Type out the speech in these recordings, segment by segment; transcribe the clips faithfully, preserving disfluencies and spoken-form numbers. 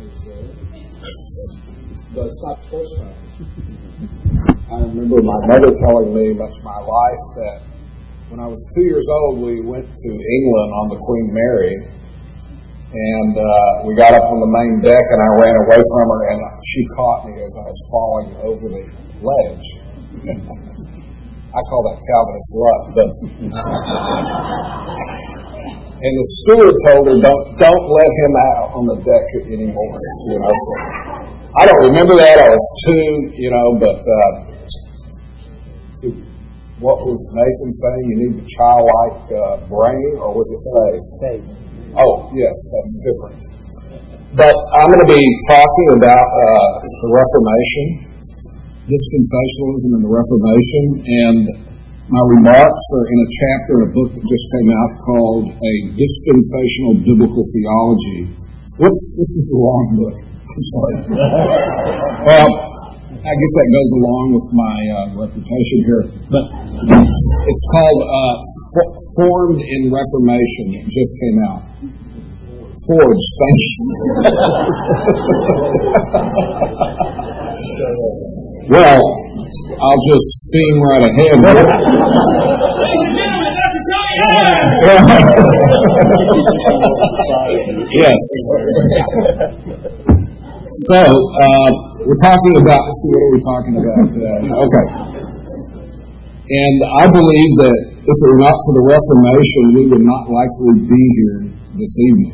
years there. But it's not the first time. I remember my mother telling me much of my life that when I was two years old, we went to England on the Queen Mary, and uh, we got up on the main deck, and I ran away from her, and she caught me as I was falling over the ledge. I call that Calvinist luck, but and the steward told her, "Don't don't let him out on the deck anymore." You know, so I don't remember that. I was two, you know, but. Uh, What was Nathan saying? You need the childlike uh, brain, or was it faith? Faith. Oh, yes, that's different. But I'm going to be talking about uh, the Reformation, dispensationalism and the Reformation, and my remarks are in a chapter in a book that just came out called A Dispensational Biblical Theology. What's, this is a long book. I'm sorry. Well, I guess that goes along with my uh, reputation here. But it's called uh, F- Formed in Reformation. It just came out. Forged, thank you. Well, I'll just steam right ahead. Yes. So, uh, we're talking about, let's see, what are we talking about today? Okay. And I believe that if it were not for the Reformation, we would not likely be here this evening.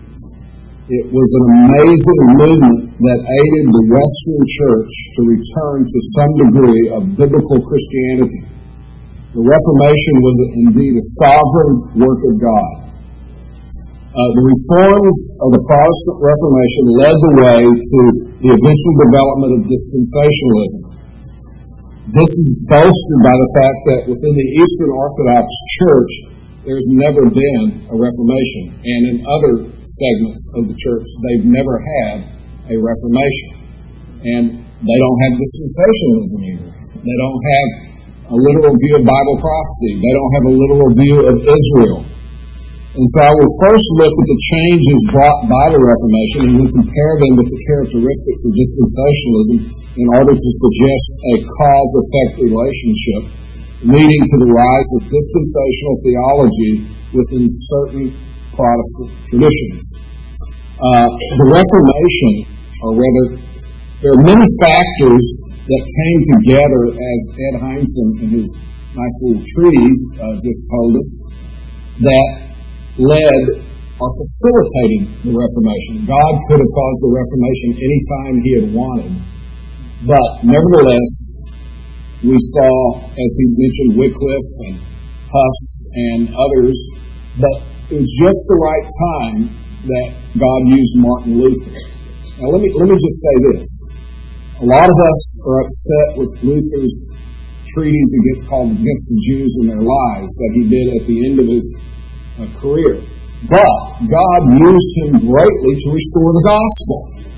It was an amazing movement that aided the Western Church to return to some degree of biblical Christianity. The Reformation was indeed a sovereign work of God. Uh, the reforms of the Protestant Reformation led the way to the eventual development of dispensationalism. This is bolstered by the fact that within the Eastern Orthodox Church, there's never been a Reformation. And in other segments of the church, they've never had a Reformation. And they don't have dispensationalism either. They don't have a literal view of Bible prophecy. They don't have a literal view of Israel. And so I will first look at the changes brought by the Reformation and we'll compare them with the characteristics of dispensationalism in order to suggest a cause-effect relationship leading to the rise of dispensational theology within certain Protestant traditions. Uh, the Reformation, or rather, there are many factors that came together, as Ed Hindson in his nice little treatise uh, just told us, that led or facilitating the Reformation. God could have caused the Reformation any time He had wanted. But nevertheless, we saw, as he mentioned, Wycliffe and Huss and others, but it was just the right time that God used Martin Luther. Now let me let me just say this. A lot of us are upset with Luther's treatise against, called Against the Jews and Their Lies that he did at the end of his uh, career. But God used him greatly to restore the gospel.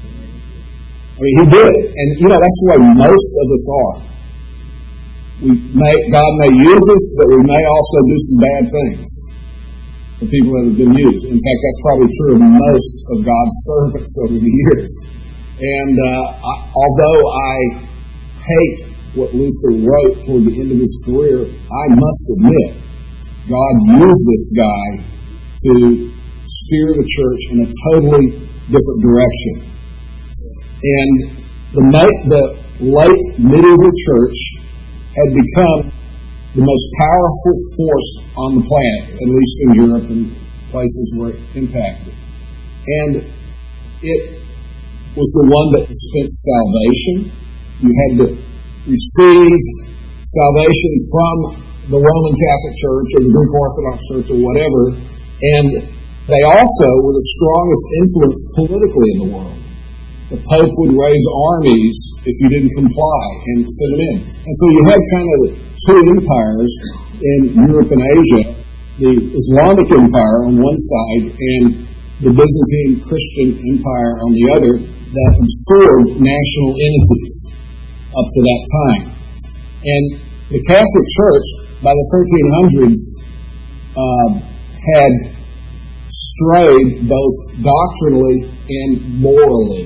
I mean, he did it. And, you know, that's the way most of us are. We may, God may use us, but we may also do some bad things for people that have been used. In fact, that's probably true of most of God's servants over the years. And uh, I, although I hate what Luther wrote toward the end of his career, I must admit, God used this guy to steer the church in a totally different direction. And the, the late medieval church had become the most powerful force on the planet, at least in Europe and places where it impacted. And it was the one that dispensed salvation. You had to receive salvation from the Roman Catholic Church or the Greek Orthodox Church or whatever. And they also were the strongest influence politically in the world. The Pope would raise armies if you didn't comply and send them in. And so you had kind of two empires in Europe and Asia, the Islamic Empire on one side and the Byzantine Christian Empire on the other, that absorbed national entities up to that time. And the Catholic Church, by the thirteen hundreds, uh, had strayed both doctrinally and morally.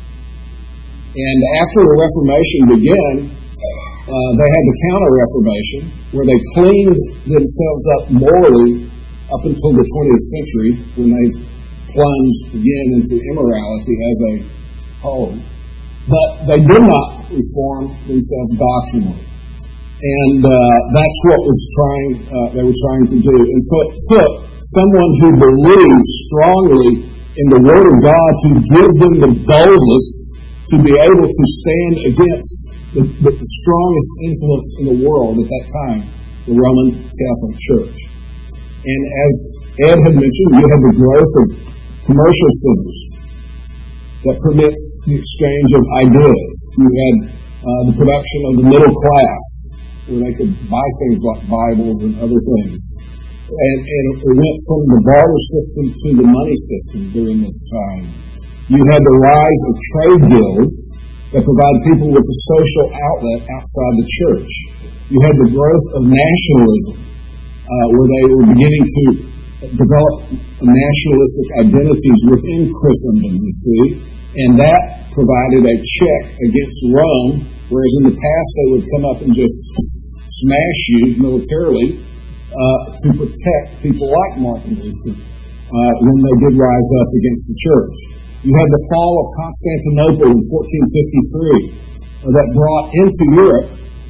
And after the Reformation began, uh, they had the Counter-Reformation, where they cleaned themselves up morally up until the twentieth century, when they plunged again into immorality as a whole. But they did not reform themselves doctrinally. And uh, that's what was trying uh, they were trying to do. And so it took someone who believed strongly in the Word of God to give them the boldness to be able to stand against the, the, the strongest influence in the world at that time, the Roman Catholic Church. And as Ed had mentioned, you had the growth of commercial centers that permits the exchange of ideas. You had uh, the production of the middle class, where they could buy things like Bibles and other things. And, and it went from the barter system to the money system during this time. You had the rise of trade guilds that provide people with a social outlet outside the church. You had the growth of nationalism, uh, where they were beginning to develop nationalistic identities within Christendom, you see. And that provided a check against Rome, whereas in the past they would come up and just smash you militarily uh, to protect people like Martin Luther uh, when they did rise up against the church. You had the fall of Constantinople in fourteen fifty-three uh, that brought into Europe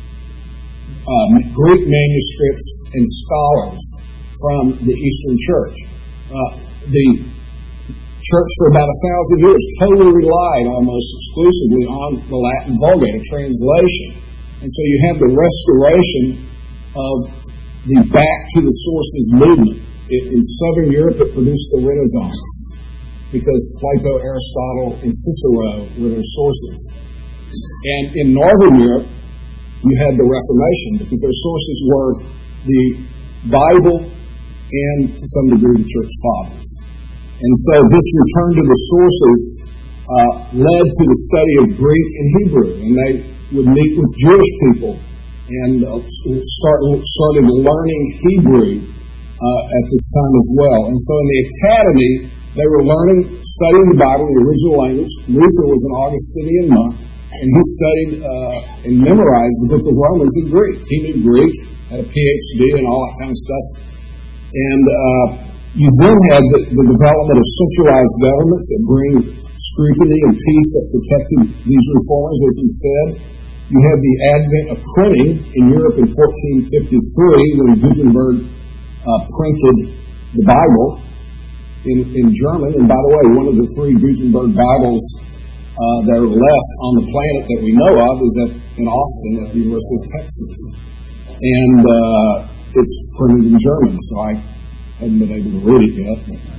uh, Greek manuscripts and scholars from the Eastern Church. Uh, the Church for about a thousand years totally relied almost exclusively on the Latin Vulgate, a translation. And so you have the restoration of the back to the sources movement. It, in Southern Europe, it produced the Renaissance because Plato, Aristotle, and Cicero were their sources. And in Northern Europe, you had the Reformation because their sources were the Bible and, to some degree, the Church Fathers. And so this return to the sources uh, led to the study of Greek and Hebrew. And they would meet with Jewish people and uh, start started learning Hebrew uh, at this time as well. And so in the academy, they were learning, studying the Bible, the original language. Luther was an Augustinian monk, and he studied uh, and memorized the book of Romans in Greek. He knew Greek, had a P H D and all that kind of stuff. And uh, you then had the, the development of centralized governments that bring scrutiny and peace that protected these reformers, as we said. You had the advent of printing in Europe in fourteen fifty-three when Gutenberg uh, printed the Bible in, in German. And by the way, one of the three Gutenberg Bibles uh, that are left on the planet that we know of is at, in Austin at the University of Texas. And uh, it's printed in German, so I haven't been able to read it yet.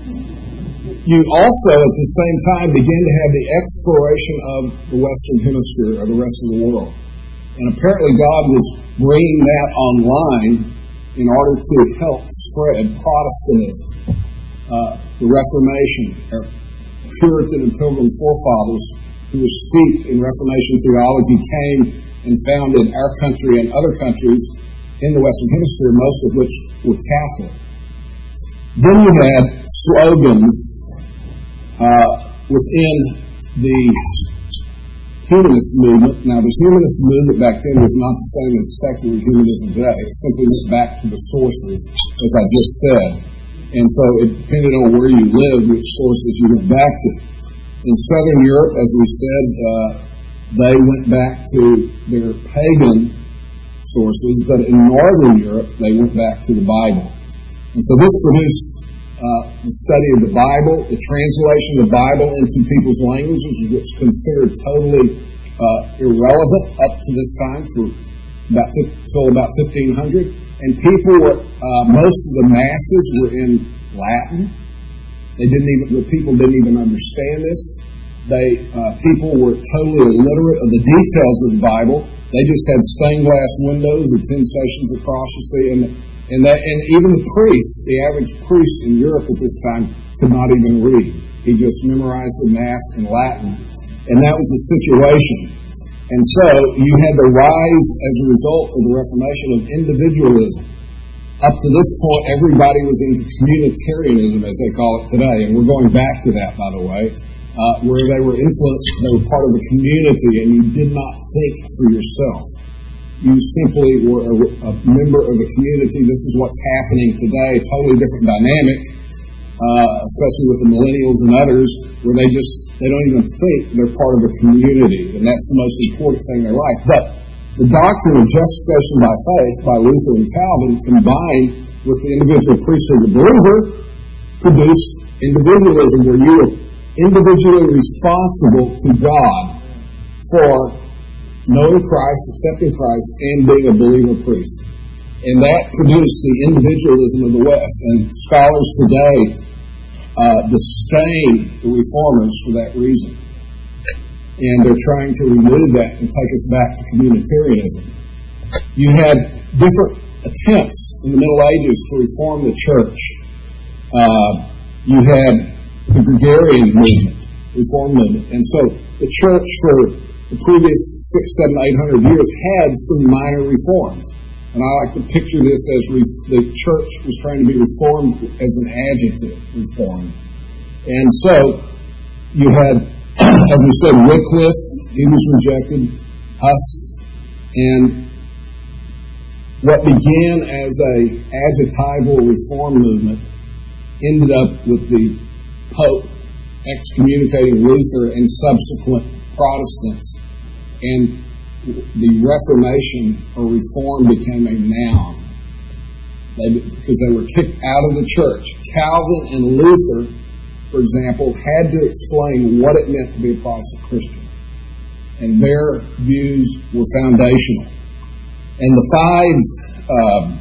You also, at the same time, begin to have the exploration of the Western Hemisphere, or the rest of the world. And apparently God was bringing that online in order to help spread Protestantism. Uh, the Reformation, our Puritan and Pilgrim forefathers who were steeped in Reformation theology came and founded our country and other countries in the Western Hemisphere, most of which were Catholic. Then you had slogans uh, within the humanist movement. Now, the humanist movement back then was not the same as secular humanism today. It simply went back to the sources, as I just said. And so it depended on where you lived, which sources you went back to. In Southern Europe, as we said, uh, they went back to their pagan sources, but in Northern Europe, they went back to the Bible. And so this produced uh, the study of the Bible, the translation of the Bible into people's languages, which was considered totally uh, irrelevant up to this time for about until about fifteen hundred. And people were, uh, most of the masses were in Latin. They didn't even, the people didn't even understand this. They, uh, people were totally illiterate of the details of the Bible. They just had stained glass windows with ten stations across, you see, and and that, and even the priest, the average priest in Europe at this time, could not even read. He just memorized the Mass in Latin, and that was the situation. And so you had the rise, as a result of the Reformation, of individualism. Up to this point, everybody was into communitarianism, as they call it today, and we're going back to that, by the way, uh, where they were influenced, they were part of a community, and you did not think for yourself. You simply were a, a member of the community. This is what's happening today, a totally different dynamic, uh, especially with the millennials and others, where they just, they don't even think they're part of a community, and that's the most important thing in their life. But the doctrine of justification by faith by Luther and Calvin, combined with the individual priesthood of the believer, produced individualism, where you are individually responsible to God for knowing Christ, accepting Christ, and being a believer priest. And that produced the individualism of the West. And scholars today uh, disdain the Reformers for that reason. And they're trying to remove that and take us back to communitarianism. You had different attempts in the Middle Ages to reform the church. Uh, you had the Gregorian movement, reform movement. And so the church for the previous six, seven, eight hundred years had some minor reforms. And I like to picture this as re- the church was trying to be reformed as an adjective, reformed. And so you had, as we said, Wycliffe, he was rejected, Huss, and what began as a adjectival reform movement ended up with the Pope excommunicating Luther and subsequent Protestants, and the Reformation or Reform became a noun they, because they were kicked out of the church. Calvin and Luther, for example, had to explain what it meant to be a Protestant Christian, and their views were foundational. And the five um,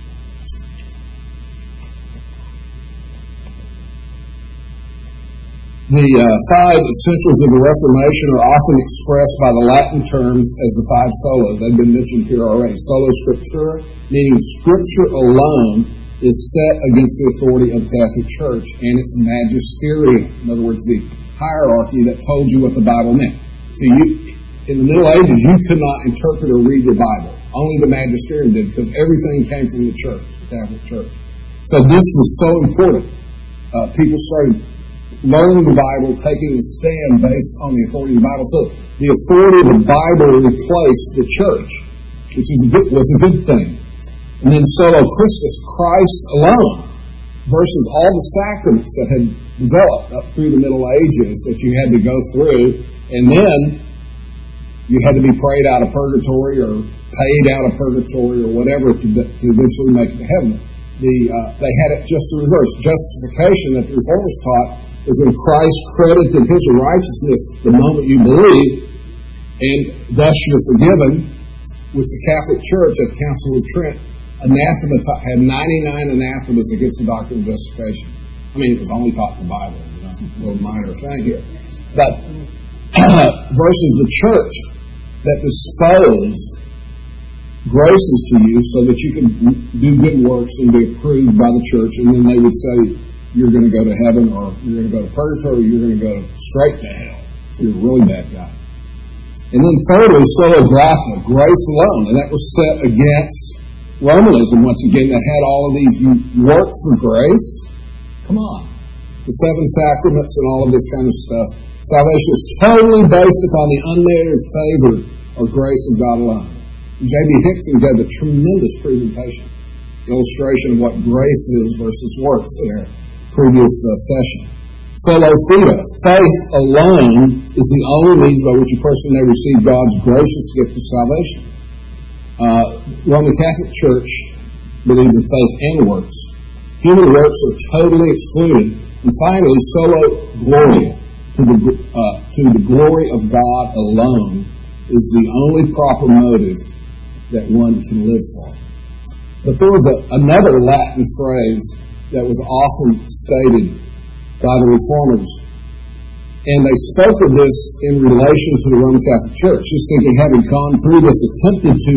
The uh, five essentials of the Reformation are often expressed by the Latin terms as the five solas. They've been mentioned here already. Sola Scriptura, meaning Scripture alone is set against the authority of the Catholic Church and its magisterium. In other words, the hierarchy that told you what the Bible meant. So you, in the Middle Ages, you could not interpret or read the Bible. Only the magisterium did, because everything came from the church, the Catholic Church. So this was so important. Uh, people started learning the Bible, taking a stand based on the authority of the Bible. So the authority of the Bible replaced the church, which is a good, was a good thing. And then solo Christus, Christ alone, versus all the sacraments that had developed up through the Middle Ages that you had to go through, and then you had to be prayed out of purgatory or paid out of purgatory or whatever to, to eventually make it to heaven. The, uh, they had it just the reverse. Justification that the Reformers taught is when Christ credited His righteousness the moment you believe, and thus you're forgiven, which the Catholic Church at the Council of Trent anathema had ninety-nine anathemas against the doctrine of justification. I mean, it was only taught in the Bible, you know, a little minor thing here. But versus the church that disposed graces to you so that you can do good works and be approved by the church, and then they would say you're going to go to heaven, or you're going to go to purgatory, or you're going to go straight to hell. You're a really bad guy. And then thirdly, sola gratia, grace alone, and that was set against Romanism once again, that had all of these, you work for grace. Come on. The seven sacraments and all of this kind of stuff. Salvation is totally based upon the unmerited favor or grace of God alone. J B Hickson gave a tremendous presentation, illustration of what grace is versus works in our previous uh, session. Sola fide, faith alone is the only means by which a person may receive God's gracious gift of salvation. Uh, Roman Catholic Church believes in faith and works. Human works are totally excluded. And finally, sola gloria, to the, uh, to the glory of God alone, is the only proper motive that one can live for. But there was a, another Latin phrase that was often stated by the Reformers, and they spoke of this in relation to the Roman Catholic Church. Just thinking, having gone through this, attempted to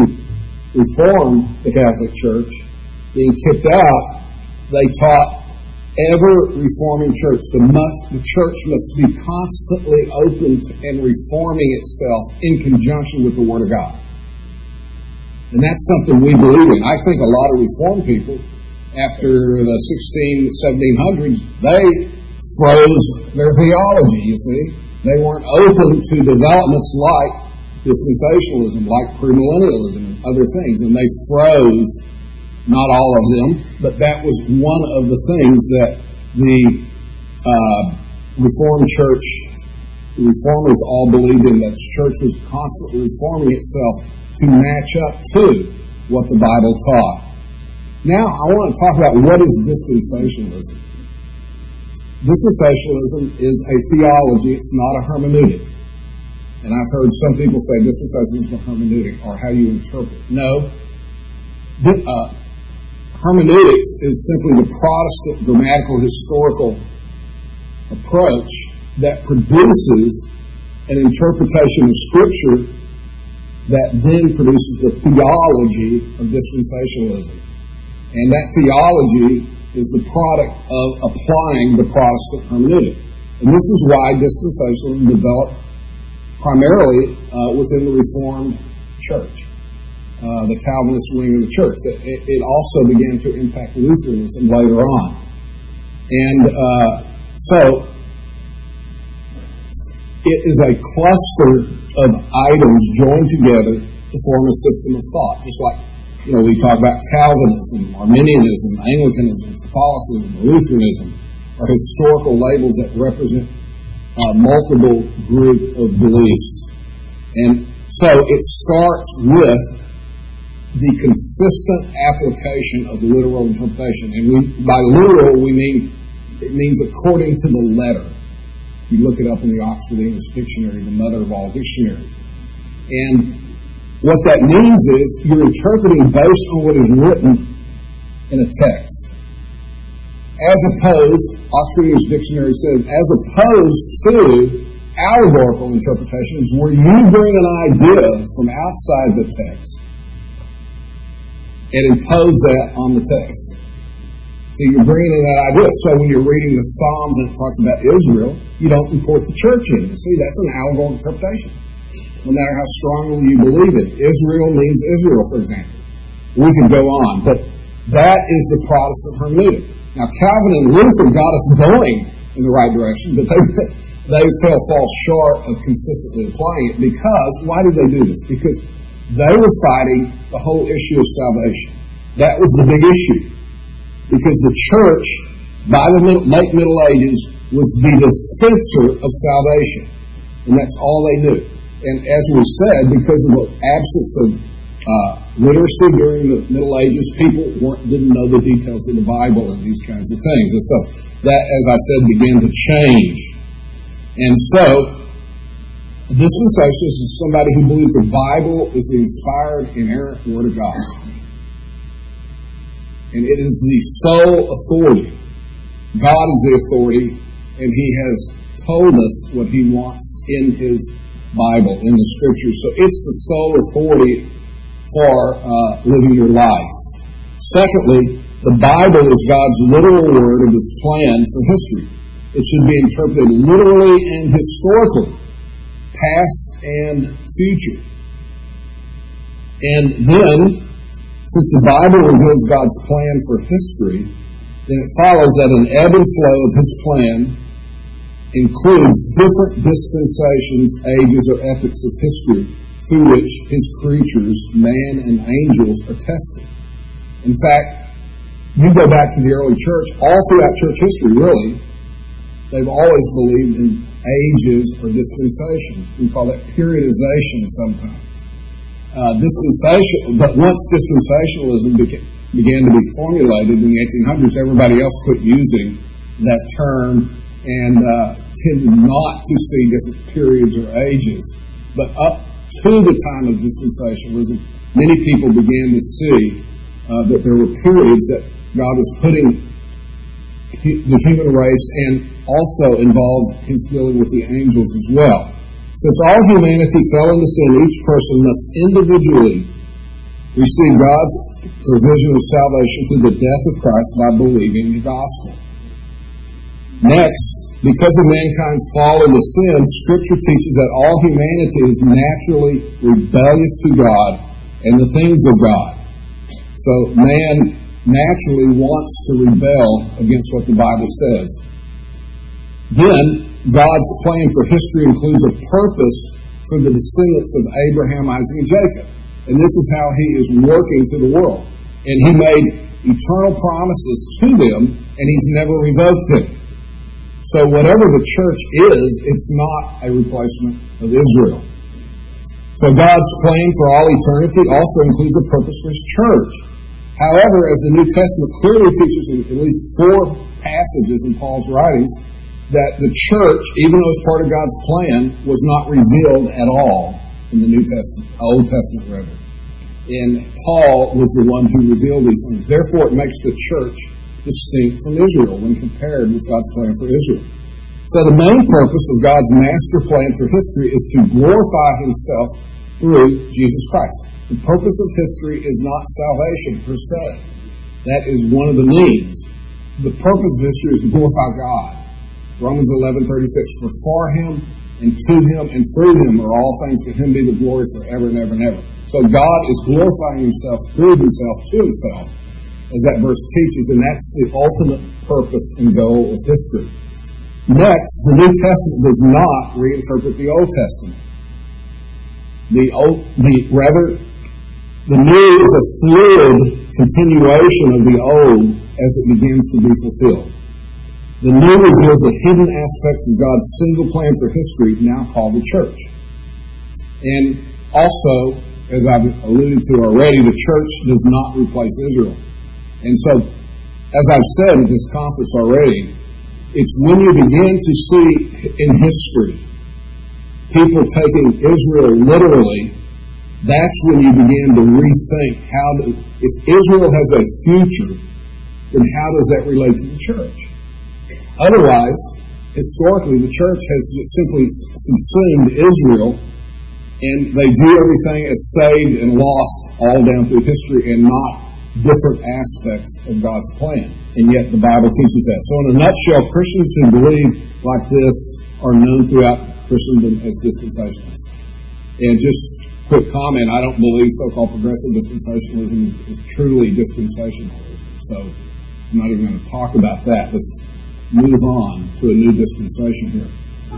reform the Catholic Church, being kicked out, they taught ever reforming church. The, must, the church must be constantly open and reforming itself in conjunction with the Word of God. And that's something we believe in. I think a lot of Reformed people, after the sixteen, seventeen hundreds, they froze their theology, you see. They weren't open to developments like dispensationalism, like premillennialism, and other things. And they froze, not all of them, but that was one of the things that the uh, Reformed Church, the Reformers all believed in, that the church was constantly reforming itself to match up to what the Bible taught. Now, I want to talk about what is dispensationalism. Dispensationalism is a theology, it's not a hermeneutic. And I've heard some people say dispensationalism is a hermeneutic, or how you interpret. No. Uh, hermeneutics is simply the Protestant grammatical historical approach that produces an interpretation of Scripture that then produces the theology of dispensationalism. And that theology is the product of applying the Protestant hermeneutic. And this is why dispensationalism developed primarily uh, within the Reformed Church, uh, the Calvinist wing of the church. It, it also began to impact Lutheranism later on. And uh, so, it is a cluster of items joined together to form a system of thought, just like, you know, we talk about Calvinism, Arminianism, Anglicanism, Catholicism, Lutheranism, are historical labels that represent a multiple group of beliefs. And so it starts with the consistent application of literal interpretation. And we, by literal, we mean, it means according to the letter. You look it up in the Oxford English Dictionary, the mother of all dictionaries. And what that means is you're interpreting based on what is written in a text. As opposed, Oxford English Dictionary says, as opposed to allegorical interpretations where you bring an idea from outside the text and impose that on the text. So you're bringing in that idea. So when you're reading the Psalms and it talks about Israel, you don't import the church in. You see, that's an allegorical interpretation. No matter how strongly you believe it. Israel means Israel, for example. We could go on. But that is the Protestant hermeneutic. Now, Calvin and Luther got us going in the right direction, but they, they fell fall short of consistently applying it because, why did they do this? Because they were fighting the whole issue of salvation. That was the big issue. Because the church, by the late Middle Ages, was the dispenser of salvation. And that's all they knew. And as we said, because of the absence of uh, literacy during the Middle Ages, people weren't, didn't know the details of the Bible and these kinds of things. And so that, as I said, began to change. And so, a dispensationalist is somebody who believes the Bible is the inspired, inerrant Word of God. And it is the sole authority. God is the authority, and He has told us what He wants in His Bible, in the Scriptures. So it's the sole authority for uh, living your life. Secondly, the Bible is God's literal word of His plan for history. It should be interpreted literally and historically, past and future. And then, since the Bible reveals God's plan for history, then it follows that an ebb and flow of His plan includes different dispensations, ages, or epochs of history through which His creatures, man and angels, are tested. In fact, you go back to the early church, all throughout church history, really, they've always believed in ages or dispensations. We call that periodization sometimes. Uh, dispensation, but once dispensationalism began, began to be formulated in the eighteen hundreds, everybody else quit using that term and uh, tended not to see different periods or ages. But up to the time of dispensationalism, many people began to see uh, that there were periods that God was putting the human race and also involved His dealing with the angels as well. Since all humanity fell into sin, each person must individually receive God's provision of salvation through the death of Christ by believing the gospel. Next, because of mankind's fall into sin, Scripture teaches that all humanity is naturally rebellious to God and the things of God. So man naturally wants to rebel against what the Bible says. Then, God's plan for history includes a purpose for the descendants of Abraham, Isaac, and Jacob. And this is how He is working through the world. And He made eternal promises to them, and He's never revoked them. So whatever the church is, it's not a replacement of Israel. So God's plan for all eternity also includes a purpose for His church. However, as the New Testament clearly teaches in at least four passages in Paul's writings, that the church, even though it's part of God's plan, was not revealed at all in the New Testament, Old Testament rather. And Paul was the one who revealed these things. Therefore, it makes the church distinct from Israel when compared with God's plan for Israel. So the main purpose of God's master plan for history is to glorify Himself through Jesus Christ. The purpose of history is not salvation per se. That is one of the means. The purpose of history is to glorify God. Romans eleven thirty-six, for for Him and to Him and through Him are all things, to Him be the glory forever and ever and ever. So God is glorifying Himself through Himself to Himself, as that verse teaches, and that's the ultimate purpose and goal of history. Next, the New Testament does not reinterpret the Old Testament. The old, the rather, the new is a fluid continuation of the old as it begins to be fulfilled. The new reveals the hidden aspects of God's single plan for history, now called the church. And also, as I've alluded to already, the church does not replace Israel. And so, as I've said at this conference already, it's when you begin to see in history people taking Israel literally, that's when you begin to rethink how, to, if Israel has a future, then how does that relate to the church? Otherwise, historically, the church has just simply subsumed Israel, and they view everything as saved and lost all down through history and not different aspects of God's plan. And yet the Bible teaches that. So in a nutshell, Christians who believe like this are known throughout Christendom as dispensationalists. And just quick comment, I don't believe so-called progressive dispensationalism is, is truly dispensationalism. So I'm not even going to talk about that. Let's move on to a new dispensation here.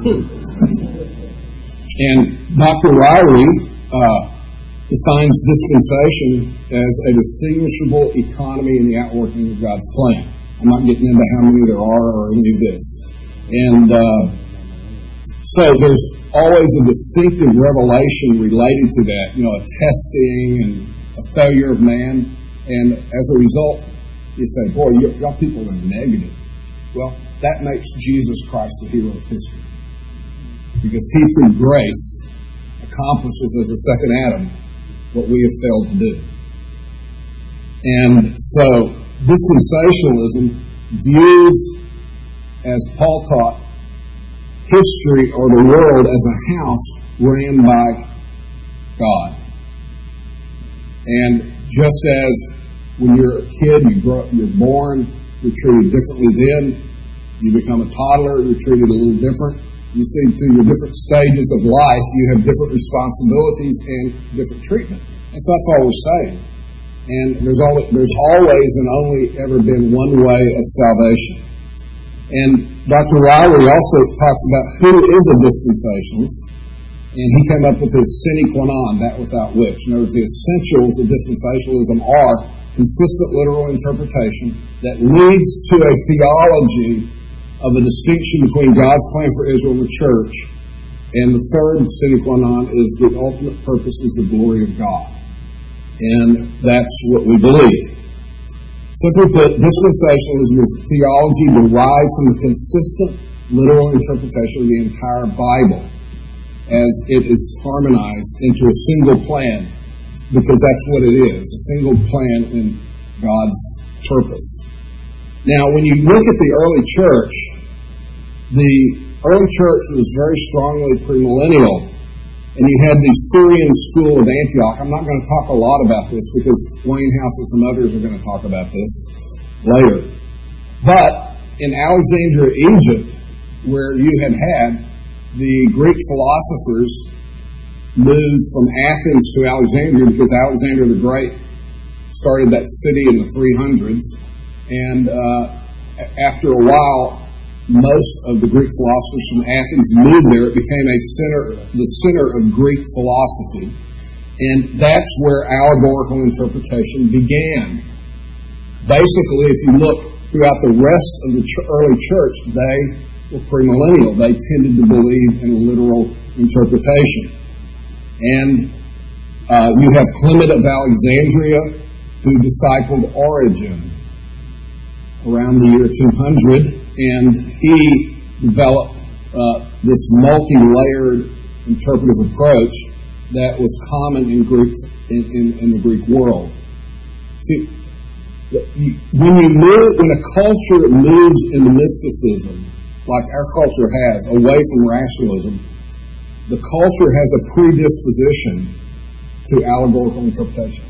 And Doctor Ryrie uh, defines dispensation as a distinguishable economy in the outworking of God's plan. I'm not getting into how many there are or any of this. And uh, so there's always a distinctive revelation related to that, you know, a testing and a failure of man. And as a result, you say, boy, y'all people are negative. Well, that makes Jesus Christ the hero of history. Because He, through grace, accomplishes as a second Adam what we have failed to do. And so, dispensationalism views, as Paul taught, history or the world as a house ran by God. And just as when you're a kid, you grow, you're born, you're treated differently then. You become a toddler, you're treated a little different. You see, through your different stages of life, you have different responsibilities and different treatment. And so that's all we're saying. And there's always, there's always and only ever been one way of salvation. And Doctor Ryrie also talks about who is a dispensationalist. And he came up with his sine qua non, that without which. In other words, the essentials of dispensationalism are consistent literal interpretation that leads to a theology of a distinction between God's plan for Israel and the church. And the third sine qua non is the ultimate purpose is the glory of God. And that's what we believe. Simply put, dispensationalism is theology derived from the consistent literal interpretation of the entire Bible as it is harmonized into a single plan, because that's what it is, a single plan in God's purpose. Now, when you look at the early church, the early church was very strongly premillennial, and you had the Syrian school of Antioch. I'm not going to talk a lot about this because Wayne House and some others are going to talk about this later. But in Alexandria, Egypt, where you had had the Greek philosophers moved from Athens to Alexandria because Alexander the Great started that city in the three hundreds, and uh, after a while, most of the Greek philosophers from Athens moved there. It became a center, the center of Greek philosophy, and that's where allegorical interpretation began. Basically, if you look throughout the rest of the ch- early church, they were premillennial. They tended to believe in a literal interpretation. And uh, you have Clement of Alexandria, who discipled Origen around the year two hundred, and he developed uh, this multi-layered interpretive approach that was common in Greek in, in, in the Greek world. See, when you move, when a culture moves into mysticism, like our culture has, away from rationalism, the culture has a predisposition to allegorical interpretation.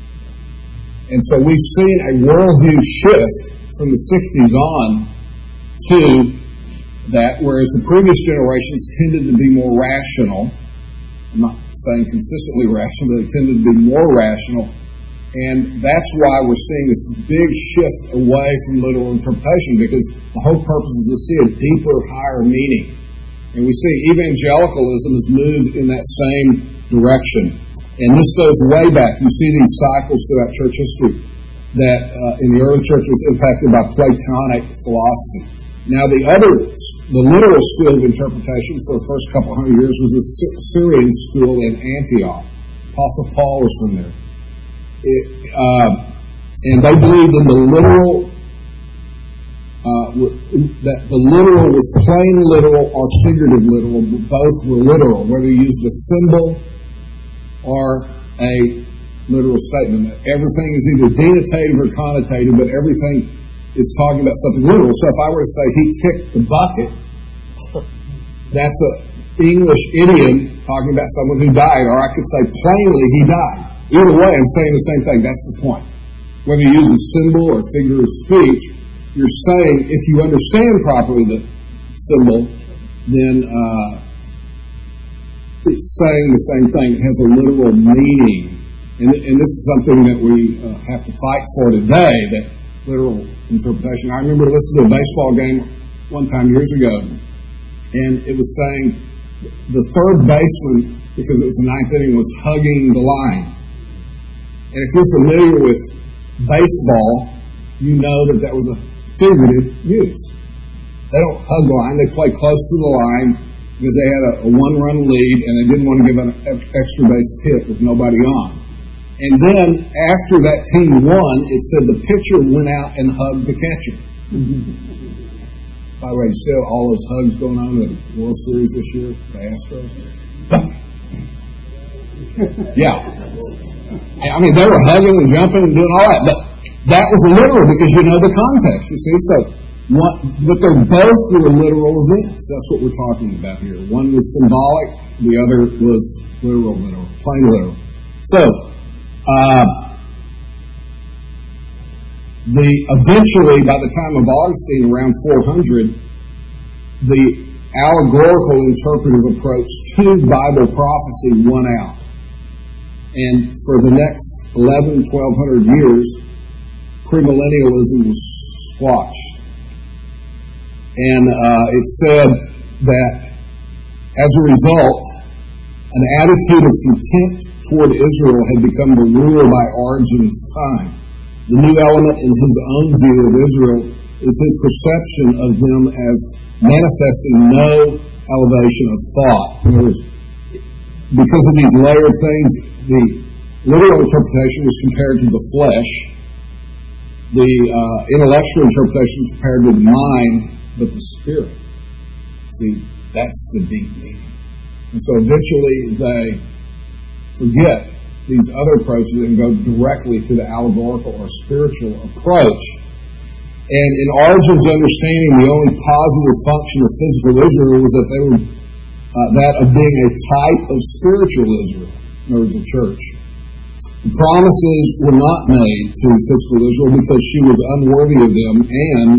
And so we've seen a worldview shift from the sixties on to that, whereas the previous generations tended to be more rational. I'm not saying consistently rational, but they tended to be more rational. And that's why we're seeing this big shift away from literal interpretation, because the whole purpose is to see a deeper, higher meaning. And we see evangelicalism has moved in that same direction. And this goes way back. You see these cycles throughout church history that uh, in the early church was impacted by Platonic philosophy. Now the other, the literal school of interpretation for the first couple hundred years was the Syrian school in Antioch. Apostle Paul was from there. It, uh, and they believed in the literal, uh, that the literal was plain literal or figurative literal, but both were literal, whether you used a symbol or a literal statement. Everything is either denotative or connotative, but everything is talking about something literal. So if I were to say he kicked the bucket, that's an English idiom talking about someone who died, or I could say plainly he died. Either way, I'm saying the same thing. That's the point. Whether you use a symbol or figure of speech, you're saying, if you understand properly the symbol, then uh, it's saying the same thing. It has a literal meaning. And, and this is something that we uh, have to fight for today, that literal interpretation. I remember listening to a baseball game one time years ago, and it was saying the third baseman, because it was the ninth inning, was hugging the line. And if you're familiar with baseball, you know that that was a figurative use. They don't hug the line. They play close to the line because they had a, a one-run lead and they didn't want to give an extra base hit with nobody on. And then, after that team won, it said the pitcher went out and hugged the catcher. By the way, you see all those hugs going on in the World Series this year, the Astros? Yeah. I mean, they were hugging and jumping and doing all that, but that was literal because you know the context, you see. So, what, but they're both were literal events. That's what we're talking about here. One was symbolic, the other was literal, literal, plain literal. So, uh, the eventually, by the time of Augustine, around four hundred, the allegorical interpretive approach to Bible prophecy won out. And for the next eleven, twelve hundred years, premillennialism was squashed. And uh, it said that as a result, an attitude of contempt toward Israel had become the rule by Origen's time. The new element in his own view of Israel is his perception of them as manifesting no elevation of thought. In other words, because of these layered things, the literal interpretation was compared to the flesh. The uh, intellectual interpretation was compared to the mind, but the spirit. See, that's the deep meaning. And so eventually they forget these other approaches and go directly to the allegorical or spiritual approach. And in Origen's understanding, the only positive function of physical Israel was that they were uh, that of being a type of spiritual Israel. In other words, the church. The promises were not made to physical Israel because she was unworthy of them and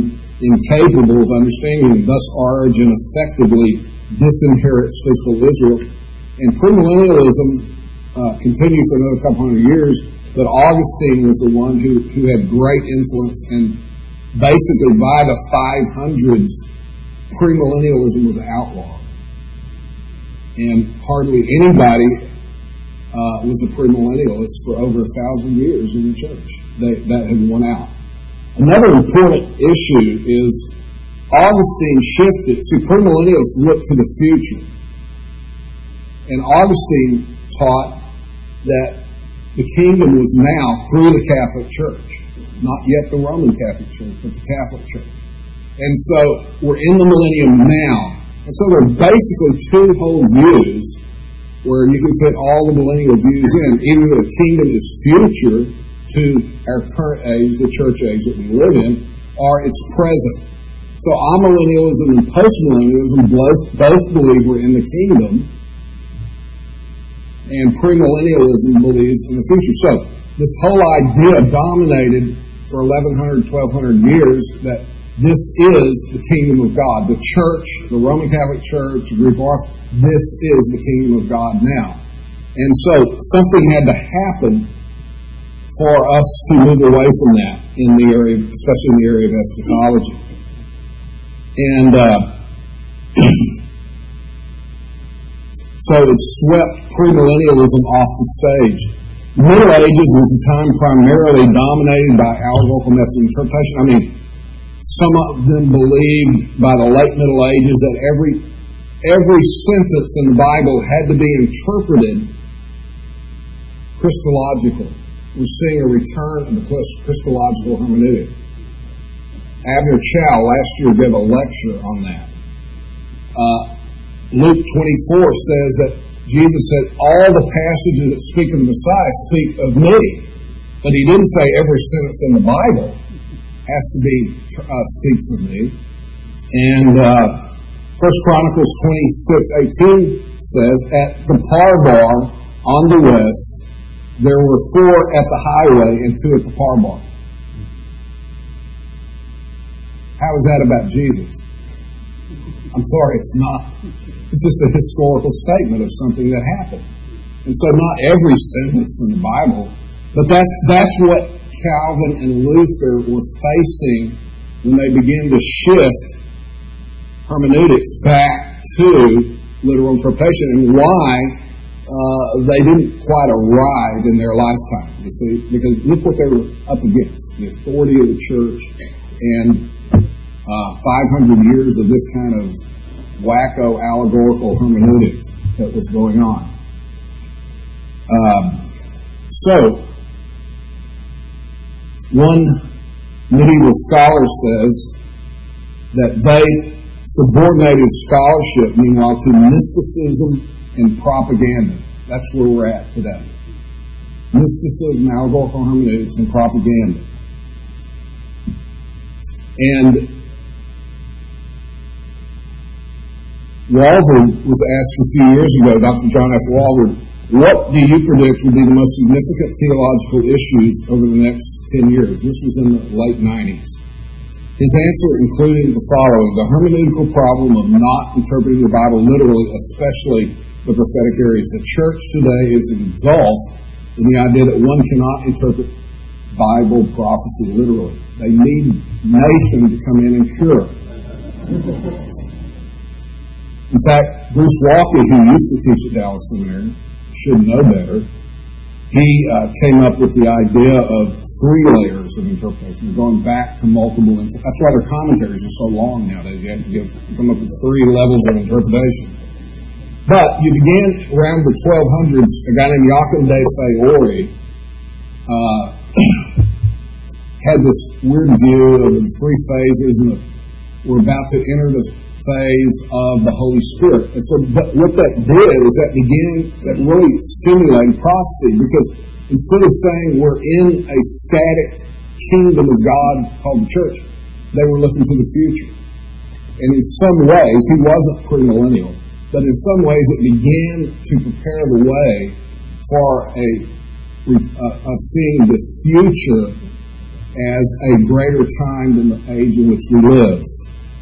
incapable of understanding them. Thus, Origen effectively disinherits physical Israel And premillennialism uh, continued for another couple hundred years, but Augustine was the one who, who had great influence, and basically by the five hundreds, premillennialism was outlawed. And hardly anybody uh, was a premillennialist for over a thousand years in the church. They, that had won out. Another important issue is Augustine shifted. See, premillennialists look to the future. And Augustine taught that the kingdom was now through the Catholic Church. Not yet the Roman Catholic Church, but the Catholic Church. And so we're in the millennium now. And so there are basically two whole views where you can fit all the millennial views in. Either the kingdom is future to our current age, the church age that we live in, or it's present. So amillennialism and postmillennialism both, both believe we're in the kingdom, and premillennialism believes in the future. So this whole idea dominated for eleven hundred, twelve hundred years that this is the kingdom of God. The church, the Roman Catholic Church, the Greek Orthodox, this is the kingdom of God now. And so something had to happen for us to move away from that in the area, especially in the area of eschatology. And uh, so it swept premillennialism off the stage. The Middle Ages was a time primarily dominated by allegorical methods of interpretation. I mean, some of them believed by the late Middle Ages that every every sentence in the Bible had to be interpreted Christologically. We're seeing a return of the Christological hermeneutic. Abner Chao last year gave a lecture on that. Uh, Luke twenty-four says that Jesus said, all the passages that speak of the Messiah speak of me. But he didn't say every sentence in the Bible has to be, uh, speaks of me. And uh, First Chronicles twenty-six eighteen says, at the Parbar on the west, there were four at the highway and two at the Parbar. How is that about Jesus? I'm sorry, it's not. It's just a historical statement of something that happened. And so not every sentence in the Bible, but that's that's what Calvin and Luther were facing when they began to shift hermeneutics back to literal interpretation, and why uh, they didn't quite arrive in their lifetime, you see, because look what they were up against, the authority of the church and uh, five hundred years of this kind of wacko allegorical hermeneutic that was going on. Um, so, one medieval scholar says that they subordinated scholarship, meanwhile, to mysticism and propaganda. That's where we're at today. Mysticism, allegorical hermeneutics, and propaganda. And Walvoord was asked a few years ago, Doctor John F. Walvoord, what do you predict will be the most significant theological issues over the next ten years? This was in the late nineties. His answer included the following: the hermeneutical problem of not interpreting the Bible literally, especially the prophetic areas. The church today is engulfed in the idea that one cannot interpret Bible prophecy literally. They need Nathan to come in and cure. In fact, Bruce Walker, who used to teach at Dallas Seminary, should know better. He uh, came up with the idea of three layers of interpretation. They're going back to multiple. Inter- That's why their commentaries are so long nowadays. You have to give, come up with three levels of interpretation. But you began around the twelve hundreds. A guy named Joachim de Fiore uh, had this weird view of the three phases, and the, we're about to enter the phase of the Holy Spirit. And so but what that did is that began, that really stimulated prophecy, because instead of saying we're in a static kingdom of God called the church, they were looking to the future. And in some ways, he wasn't premillennial, but in some ways it began to prepare the way for a uh, of seeing the future as a greater time than the age in which we live.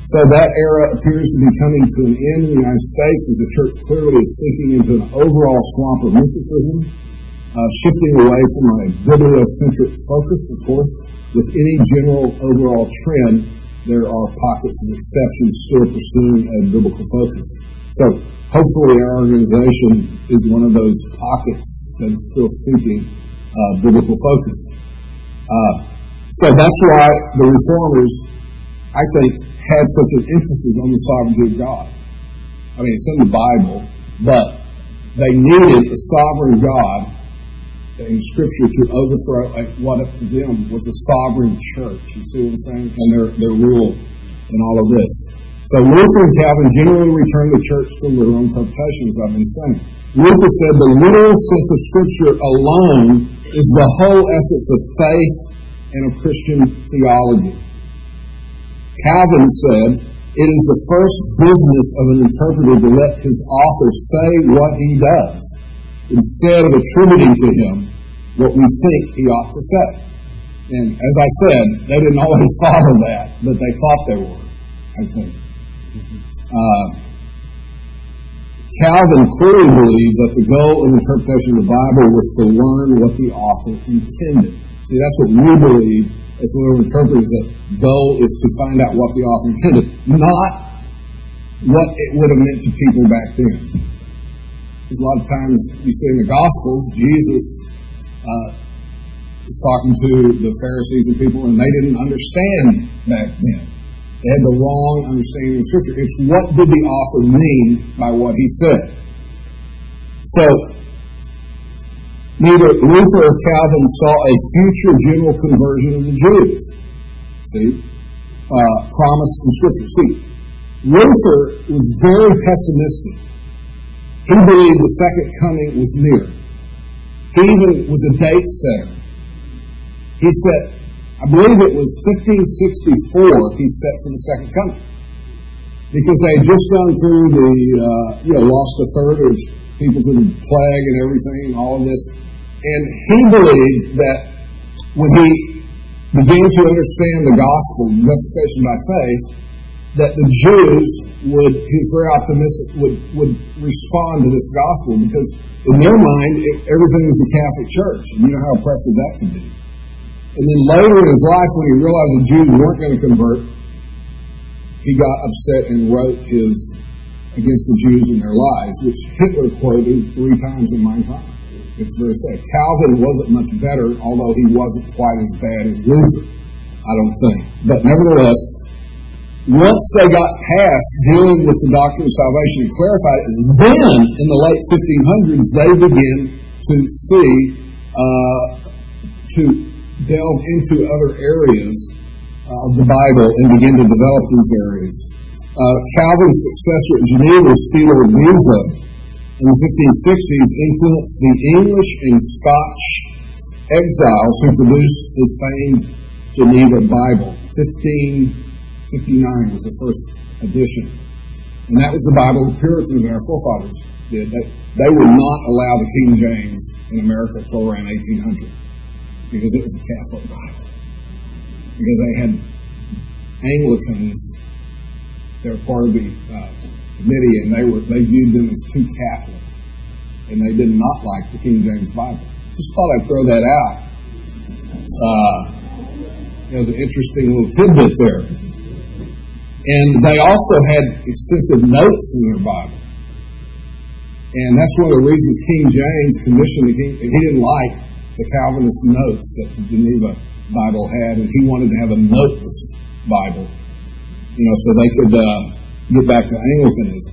So that era appears to be coming to an end in the United States as the church clearly is sinking into an overall swamp of mysticism, uh, shifting away from a bibliocentric focus, of course. With any general overall trend, there are pockets of exceptions still pursuing a biblical focus. So hopefully our organization is one of those pockets that is still seeking uh, biblical focus. Uh, so that's why the Reformers, I think, had such an emphasis on the sovereignty of God. I mean, it's in the Bible, but they needed a sovereign God in Scripture to overthrow like, what up to them was a sovereign church. You see what I'm saying? And their, their rule in all of this. So Luther and Calvin generally returned the church to their own interpretations, I've been saying. Luther said the literal sense of Scripture alone is the whole essence of faith and of Christian theology. Calvin said, it is the first business of an interpreter to let his author say what he does, instead of attributing to him what we think he ought to say. And as I said, they didn't always follow that, but they thought they were, I think. Uh, Calvin clearly believed that the goal of interpretation of the Bible was to learn what the author intended. See, that's what we believe as little interpreters, that goal is to find out what the author intended, not what it would have meant to people back then. Because a lot of times you see in the Gospels, Jesus uh, is talking to the Pharisees and people, and they didn't understand back then. They had the wrong understanding of Scripture. It's what did the author mean by what he said. So, neither Luther or Calvin saw a future general conversion of the Jews. See? Uh, promised in Scripture. See, Luther was very pessimistic. He believed the second coming was near. He even was a date setter. He said, I believe it was fifteen sixty-four he set for the second coming. Because they had just gone through the, uh, you know, lost a third of people to the plague and everything and all of this. And he believed that when he began to understand the gospel, justification by faith, that the Jews would, he was very optimistic, would, would respond to this gospel because in their mind, it, everything was the Catholic Church. And you know how oppressive that could be. And then later in his life, when he realized the Jews weren't going to convert, he got upset and wrote his Against the Jews and Their Lies, which Hitler quoted three times in Mein Kampf. It's very sad. Calvin wasn't much better, although he wasn't quite as bad as Luther, I don't think. But nevertheless, once they got past dealing with the doctrine of salvation and clarified it, then in the late fifteen hundreds, they began to see, uh, to delve into other areas of the Bible and begin to develop these areas. Uh, Calvin's successor at Geneva was Theodore Beza. In the fifteen sixties, influenced the English and Scotch exiles who produced the famed Geneva Bible. fifteen fifty-nine was the first edition. And that was the Bible the Puritans and our forefathers did. They, they would not allow the King James in America until around eighteen hundred because it was a Catholic Bible. Because they had Anglicans that were part of the uh, committee, and they were they viewed them as too Catholic, and they did not like the King James Bible. Just thought I'd throw that out. Uh, as an interesting little tidbit there. And they also had extensive notes in their Bible. And that's one of the reasons King James commissioned the King. He didn't like the Calvinist notes that the Geneva Bible had, and he wanted to have a noteless Bible, you know, so they could uh, get back to Anglicanism.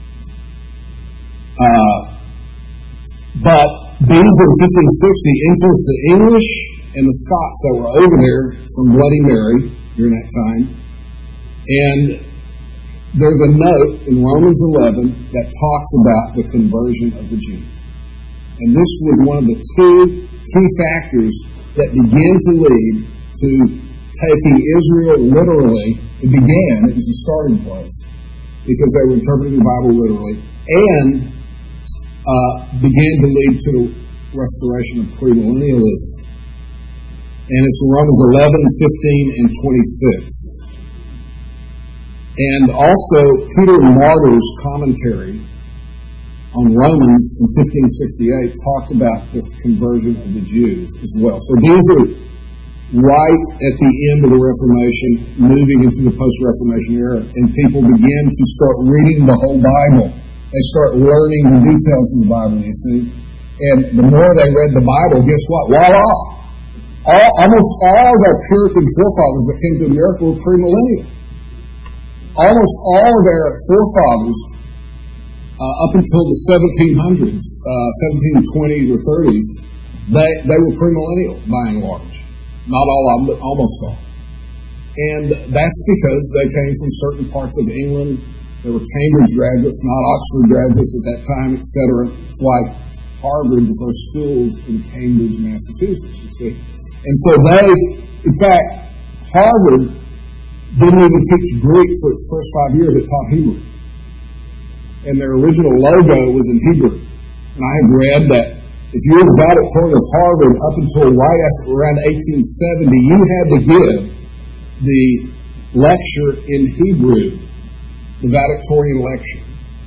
Uh, but Beza in fifteen sixty influenced the English and the Scots that were over there from Bloody Mary during that time. And there's a note in Romans eleven that talks about the conversion of the Jews. And this was one of the two key factors that began to lead to taking Israel literally. It began, it was the starting place, because they were interpreting the Bible literally, and uh, began to lead to the restoration of premillennialism. And it's in Romans eleven, fifteen, and twenty-six. And also, Peter Martyr's commentary on Romans in fifteen sixty-eight talked about the conversion of the Jews as well. So these are right at the end of the Reformation, moving into the post-Reformation era, and people begin to start reading the whole Bible. They start learning the details of the Bible, you see. And the more they read the Bible, guess what? Voila! All, almost all of our Puritan forefathers that came to America were premillennial. Almost all of our forefathers, uh, up until the seventeen hundreds, uh, seventeen twenties or thirties, they, they were premillennial by and large. Not all of them, but almost all. And that's because they came from certain parts of England. They were Cambridge graduates, not Oxford graduates at that time, et cetera. Like Harvard, the first schools in Cambridge, Massachusetts, you see. And so they, in fact, Harvard didn't even teach Greek for its first five years. It taught Hebrew. And their original logo was in Hebrew. And I have read that if you were the valedictorian of Harvard up until right after around eighteen seventy, you had to give the lecture in Hebrew, the valedictorian lecture.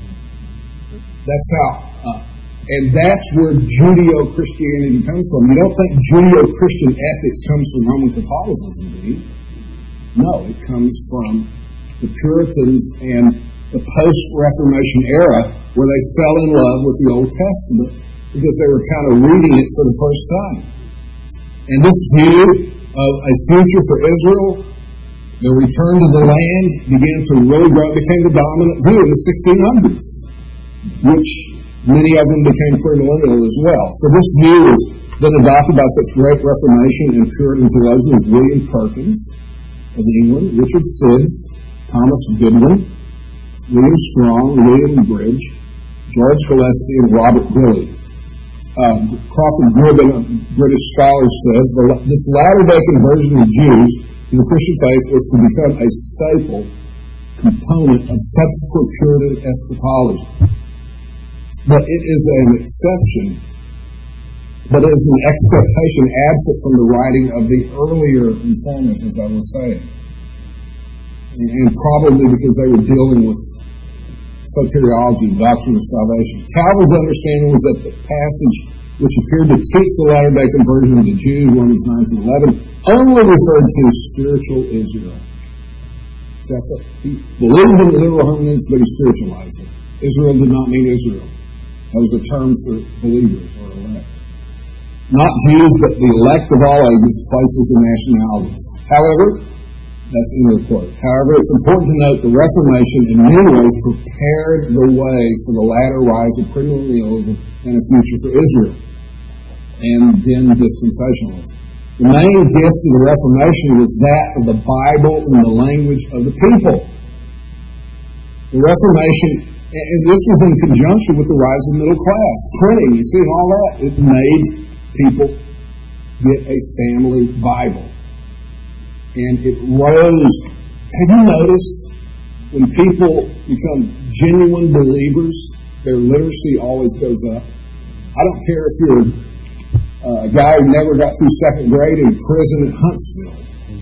That's how, uh, and that's where Judeo-Christianity comes from. You don't think Judeo-Christian ethics comes from Roman Catholicism, do you? No, it comes from the Puritans and the post-Reformation era, where they fell in love with the Old Testament because they were kind of reading it for the first time. And this view of a future for Israel, the return to the land, began to really grow. It became the dominant view in the sixteen hundreds, which many of them became premillennial as well. So this view was then adopted by such great Reformation and Puritan theologians as William Perkins of England, Richard Sibbes, Thomas Goodwin, William Strong, William Bridge, George Gillespie, and Robert Billy. Uh, Crawford Gribben, a British scholar, says this latter-day conversion of Jews to the Christian faith was to become a staple component of subsequent Puritan eschatology. But it is an exception, but it is an expectation absent from the writing of the earlier reformers, as I was saying. And, and probably because they were dealing with soteriology, the doctrine of salvation. Calvin's understanding was that the passage which appeared to teach the latter-day conversion of the Jews, Romans nine through eleven, only referred to spiritual Israel. So that's it. He believed in the literal homonyms, but he spiritualized it. Israel did not mean Israel. That was a term for believers or elect. Not Jews, but the elect of all ages, places, and nationalities. However, that's in the quote. However, it's important to note the Reformation in many ways prepared the way for the latter rise of premillennialism and a future for Israel, and then dispensationalism. The main gift of the Reformation was that of the Bible in the language of the people. The Reformation, and this was in conjunction with the rise of the middle class. Printing, you see, and all that, it made people get a family Bible. And it rose. Have you noticed when people become genuine believers, their literacy always goes up? I don't care if you're uh, a guy who never got through second grade in prison at Huntsville.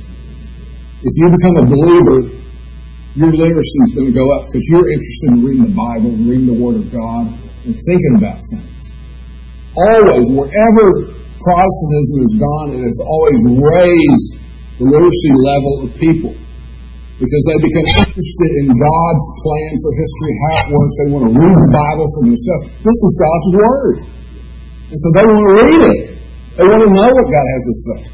If you become a believer, your literacy is going to go up because you're interested in reading the Bible and reading the Word of God and thinking about things. Always, wherever Protestantism has gone, it has always raised the literacy level of people because they become interested in God's plan for history, how it works. They want to read the Bible for themselves. This is God's Word. And so they want to read it. They want to know what God has to say.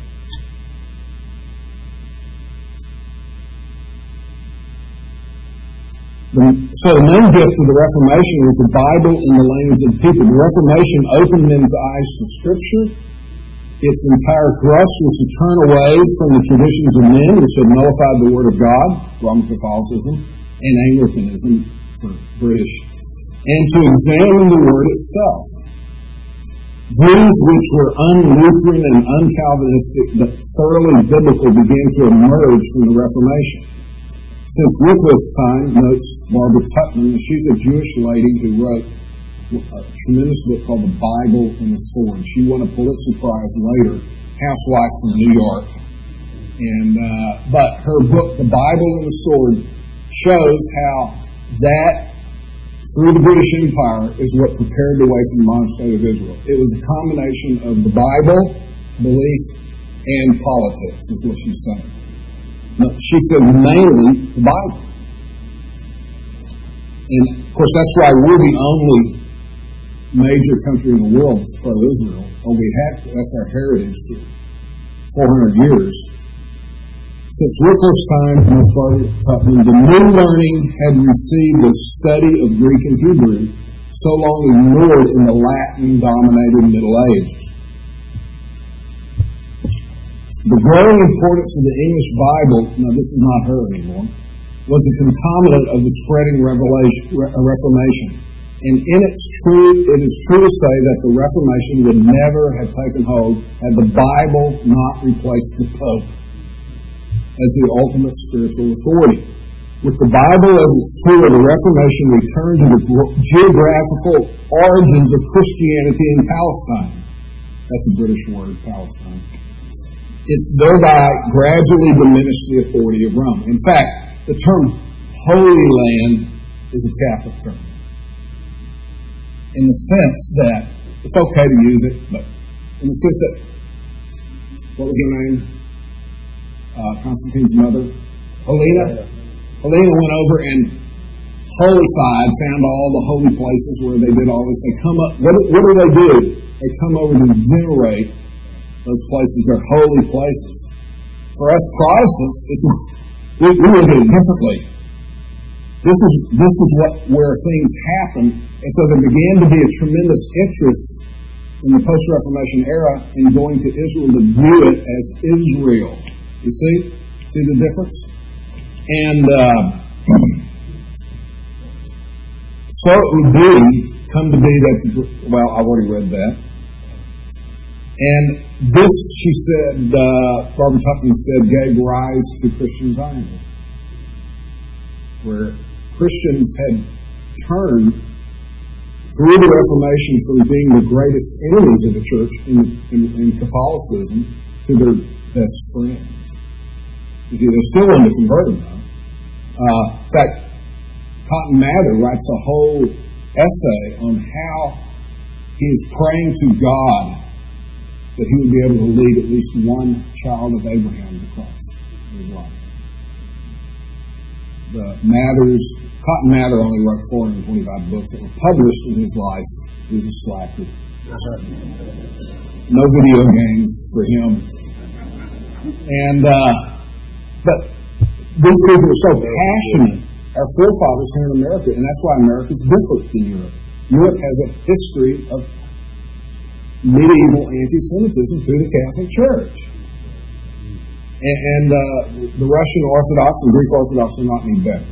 So the main gift of the Reformation was the Bible in the language of the people. The Reformation opened men's eyes to Scripture. Its entire thrust was to turn away from the traditions of men, which had nullified the Word of God, Roman Catholicism, and Anglicanism for British, and to examine the Word itself. Views which were un-Lutheran and un-Calvinistic, but thoroughly biblical, began to emerge from the Reformation. Since Wycliffe's time, notes Barbara Tuchman, she's a Jewish lady who wrote a tremendous book called The Bible and the Sword. She won a Pulitzer Prize later, housewife from New York. And uh, but her book, The Bible and the Sword, shows how that, through the British Empire, is what prepared the way for the modern state of Israel. It was a combination of the Bible, belief, and politics, is what she's saying. Now, she said mainly the Bible. And, of course, that's why we're the only major country in the world that's pro-Israel. Or we have to. That's our heritage for four hundred years. Since Wycliffe's time, most farther, the new learning had received the study of Greek and Hebrew, so long ignored in the Latin-dominated Middle Ages. The growing importance of the English Bible, now this is not her anymore, was a concomitant of the spreading revelation, re- Reformation. And in its true, it is true to say that the Reformation would never have taken hold had the Bible not replaced the Pope as the ultimate spiritual authority. With the Bible as its tool, the Reformation returned to the geographical origins of Christianity in Palestine. That's a British word, Palestine. It thereby gradually diminished the authority of Rome. In fact, the term Holy Land is a Catholic term, in the sense that it's okay to use it, but in the sense that, what was her name? Uh, Constantine's mother, Helena. Helena went over and holified, found all the holy places where they did all this. They come up. What, what do they do? They come over to venerate those places. They're holy places. For us Protestants, it's we, we look at it differently. This is this is what where things happen, and so there began to be a tremendous interest in the post-Reformation era in going to Israel to view it as Israel. You see? See the difference? And uh, so it would be, come to be that, well, I've already read that. And this, she said, uh, Barbara Tuchman said, gave rise to Christian Zionism, where Christians had turned through the Reformation from being the greatest enemies of the church in, in, in Catholicism to their best friends. You see, they still wanted to convert them, though. Uh, in fact, Cotton Mather writes a whole essay on how he is praying to God that he would be able to lead at least one child of Abraham to Christ in his life. The Mathers, Cotton Mather only wrote four hundred twenty-five books that were published in his life. He was a slacker. No video games for him. And, uh, but these people are so passionate, our forefathers here in America, and that's why America is different than Europe. Europe has a history of medieval anti-Semitism through the Catholic Church. And, and uh, the Russian Orthodox and Greek Orthodox are not any better.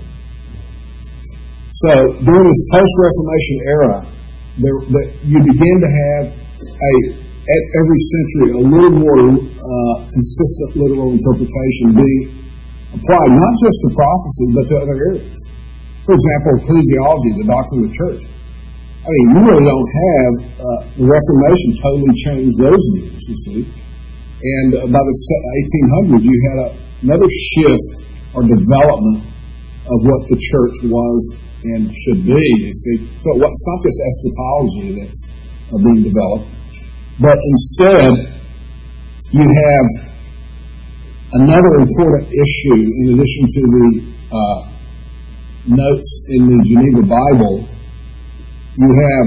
So during this post-Reformation era, there, the, you begin to have a at every century a little more uh, consistent literal interpretation being applied not just to prophecy but to other areas. For example, ecclesiology, the doctrine of the church. I mean, you really don't have uh, the Reformation totally changed those views, you see. And uh, by the eighteen hundreds, you had a, another shift or development of what the church was and should be, you see. So it's not this eschatology that's uh, being developed, but instead you have another important issue in addition to the uh, notes in the Geneva Bible. You have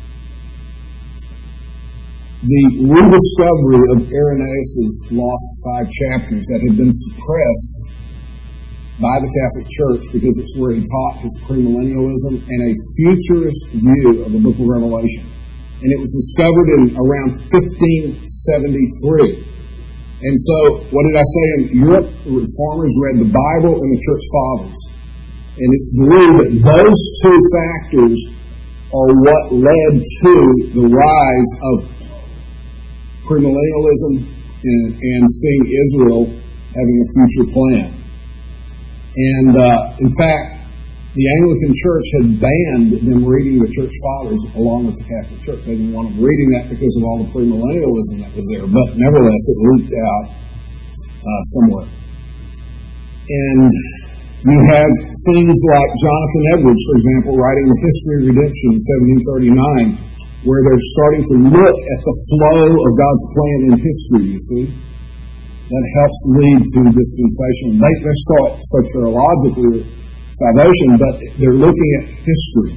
the rediscovery of Irenaeus' lost five chapters that had been suppressed by the Catholic Church because it's where he taught his premillennialism and a futurist view of the book of Revelation. And it was discovered in around fifteen seventy-three. And so, what did I say? In Europe, the Reformers read the Bible and the Church Fathers. And it's believed that those two factors are what led to the rise of premillennialism and, and seeing Israel having a future plan. And uh, in fact, the Anglican Church had banned them reading the Church Fathers along with the Catholic Church. They didn't want them reading that because of all the premillennialism that was there. But nevertheless, it leaked out uh, somewhere. And You have things like Jonathan Edwards, for example, writing The History of Redemption in seventeen thirty-nine, where they're starting to look at the flow of God's plan in history, you see. That helps lead to dispensation. They, they're so, soteriologically salvation, but they're looking at history.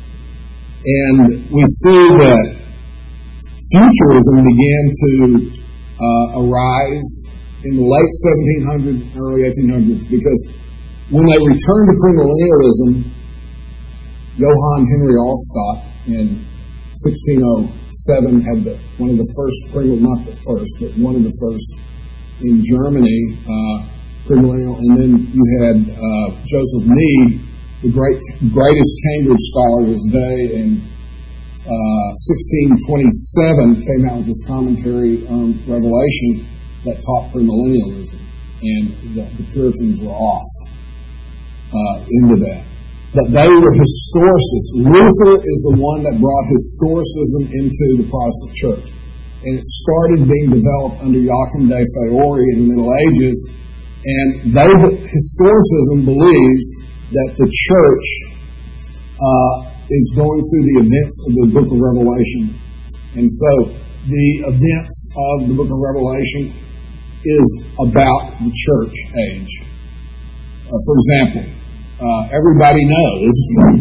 And we see that futurism began to uh, arise in the late seventeen hundreds, early eighteen hundreds, because when they returned to premillennialism, Johann Henry Allstott in sixteen oh seven had the, one of the first premill, not the first, but one of the first in Germany, uh, premillennial, and then you had uh, Joseph Mead, the great, greatest Cambridge scholar of his day, in uh, sixteen twenty-seven came out with his commentary on Revelation that taught premillennialism, and the, the Puritans were off uh, into that. But they were historicists. Luther is the one that brought historicism into the Protestant church. And it started being developed under Joachim de Fiore in the Middle Ages. And they, historicism believes that the church uh, is going through the events of the book of Revelation. And so the events of the book of Revelation is about the church age. Uh, for example, uh, everybody knows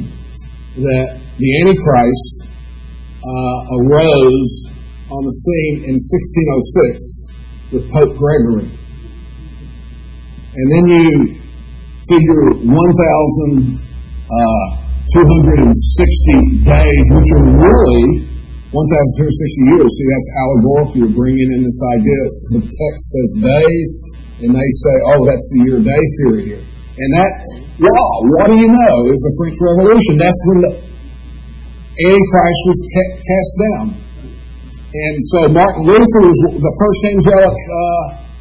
that the Antichrist uh, arose on the scene in sixteen oh six with Pope Gregory. And then you figure one thousand two hundred sixty days, which are really one thousand two hundred sixty years. See, that's allegorical. You're bringing in this idea. The text says days, and they say, oh, that's the year-day theory here. And that, wow, what do you know? It was the French Revolution. That's when the Antichrist was cast down. And so Martin Luther was the first angelic uh,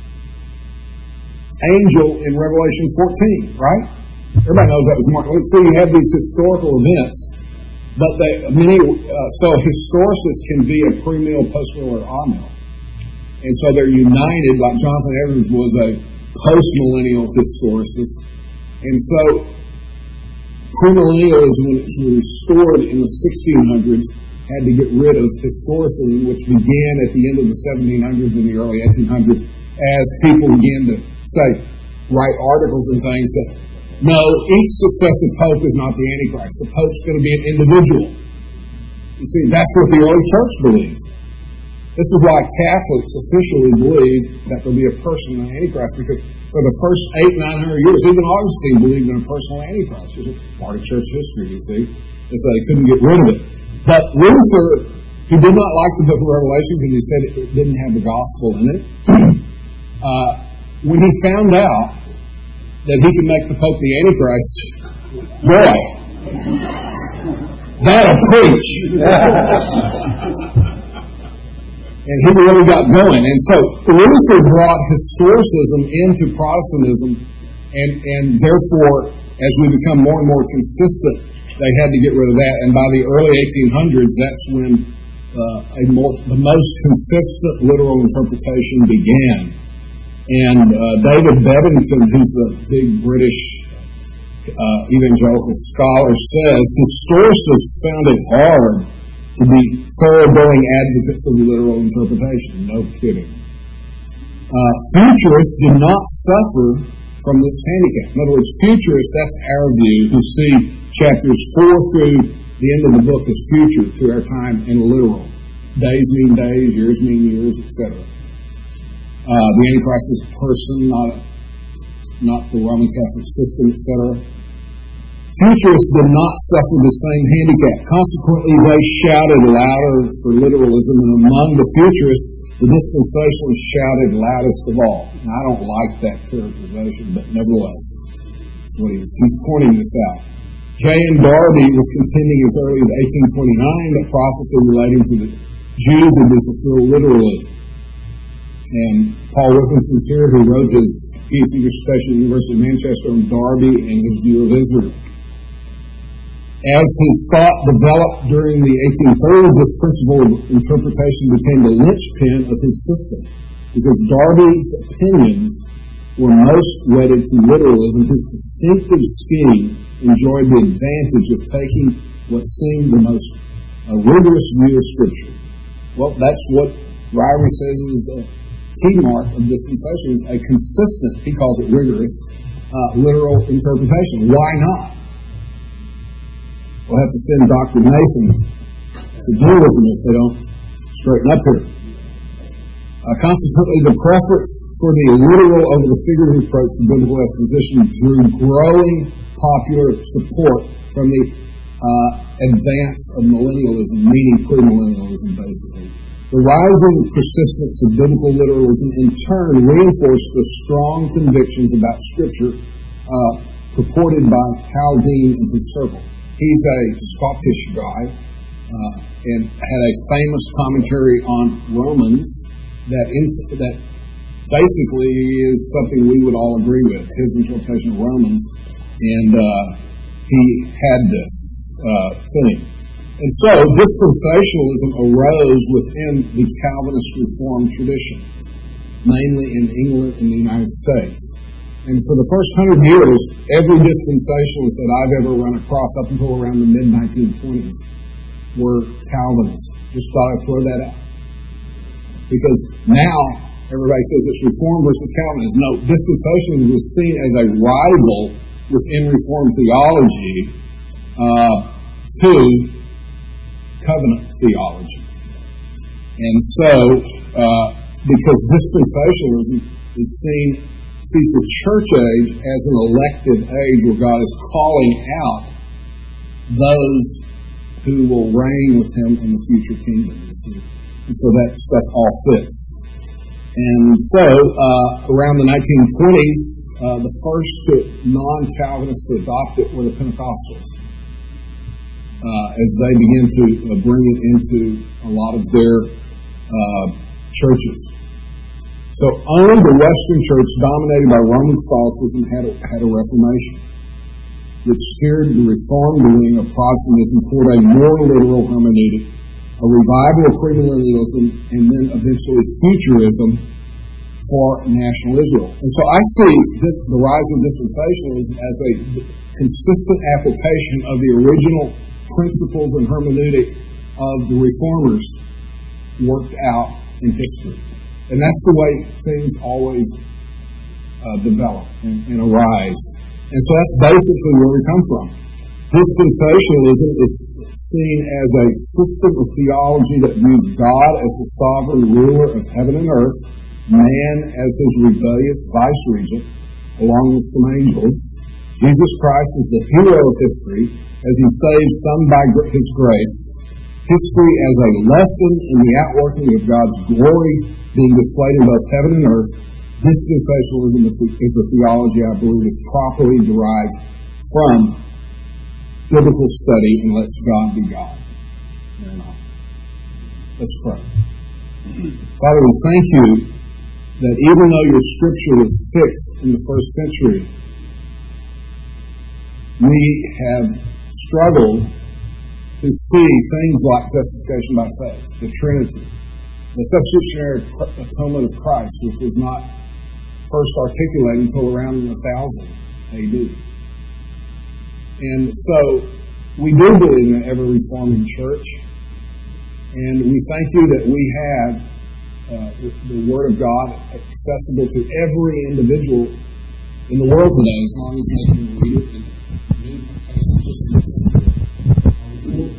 angel in Revelation fourteen, right? Everybody knows that was Martin Luther. So you have these historical events, but they, many uh, so historicists can be a premill, postmill, or amill, and so they're united. Like Jonathan Edwards was a postmillennial historicist, and so premillennialism, when it was restored in the sixteen hundreds, had to get rid of historicism, which began at the end of the seventeen hundreds and the early eighteen hundreds, as people began to say, write articles and things that, no, each successive pope is not the Antichrist. The pope's going to be an individual. You see, that's what the early church believed. This is why Catholics officially believe that there'll be a person, an Antichrist, because for the first eight, nine hundred years, even Augustine believed in a personal Antichrist. It was part of church history, you see, and so they couldn't get rid of it. But Luther, he did not like the book of Revelation because he said it didn't have the gospel in it. Uh, when he found out that he could make the Pope the Antichrist, boy, that'll preach. And he really got going. And so Luther brought historicism into Protestantism, and, and therefore, as we become more and more consistent, they had to get rid of that. And by the early eighteen hundreds, that's when uh, a more, the most consistent literal interpretation began. And uh, David Beddington, who's a big British uh, evangelical scholar, says historicists found it hard to be thoroughgoing advocates of literal interpretation. No kidding. Uh, futurists did not suffer from this handicap. In other words, futurists, that's our view, who see chapters four through the end of the book as future to our time and literal. Days mean days, years mean years, et cetera. Uh, the Antichrist is a person, not a, not the Roman Catholic system, et cetera. Futurists did not suffer the same handicap. Consequently, they shouted louder for literalism, and among the futurists, the dispensationalists shouted loudest of all. Now, I don't like that characterization, but nevertheless, that's what he was. He's pointing this out. J N Darby was contending as early as eighteen twenty-nine that prophecy relating to the Jews would be fulfilled literally. And Paul Wilkinson's here, who wrote his PhD dissertation at the University of Manchester on Darby and his view of Israel. As his thought developed during the eighteen thirties, this principle of interpretation became the linchpin of his system, because Darby's opinions were most wedded to literalism, his distinctive scheme enjoyed the advantage of taking what seemed the most uh, rigorous view of Scripture. Well, that's what Ryrie says is a key mark of dispensationalism, a consistent, he calls it rigorous, uh, literal interpretation. Why not? We'll have to send Doctor Nathan to deal with them if they don't straighten up here. Uh, consequently, the preference for the literal over the figurative approach to biblical exposition drew growing popular support from the uh, advance of millennialism, meaning premillennialism, basically. The rising persistence of biblical literalism in turn reinforced the strong convictions about Scripture uh, purported by Haldane and his circle. He's a Scottish guy uh, and had a famous commentary on Romans that in, that basically is something we would all agree with, his interpretation of Romans, and uh, he had this uh, thing. And so dispensationalism arose within the Calvinist Reformed tradition, mainly in England and the United States. And for the first hundred years, every dispensationalist that I've ever run across up until around the mid nineteen twenties were Calvinists. Just thought I'd throw that out. Because now everybody says it's Reformed versus Calvinist. No, dispensationalism was seen as a rival within Reformed theology uh, to covenant theology. And so, uh, because dispensationalism is seen, sees the church age as an elective age where God is calling out those who will reign with Him in the future kingdom, you see. And so that stuff all fits. And so, uh, around the nineteen twenties, uh, the first non-Calvinists to adopt it were the Pentecostals, uh, as they began to uh, bring it into a lot of their uh, churches. So, only the Western Church, dominated by Roman Catholicism, had a, had a Reformation, which steered the Reformed wing of Protestantism toward a more literal hermeneutic, a revival of premillennialism, and then eventually futurism for national Israel. And so I see this, the rise of dispensationalism as a consistent application of the original principles and hermeneutic of the Reformers worked out in history. And that's the way things always uh, develop and, and arise. And so that's basically where we come from. Dispensationalism is seen as a system of theology that views God as the sovereign ruler of heaven and earth, man as his rebellious vice-regent, along with some angels. Jesus Christ is the hero of history as he saves some by his grace. History as a lesson in the outworking of God's glory being displayed in both heaven and earth. Dispensationalism is a theology I believe is properly derived from biblical study and lets God be God. Let's pray. Father, we thank you that even though your Scripture was fixed in the first century, we have struggled to see things like justification by faith, the Trinity, the substitutionary atonement of Christ, which was not first articulated until around one thousand A D. And so, we do believe in every Reforming church, and we thank you that we have uh, the, the Word of God accessible to every individual in the world today, as long as they can read it and read passages and listen to it.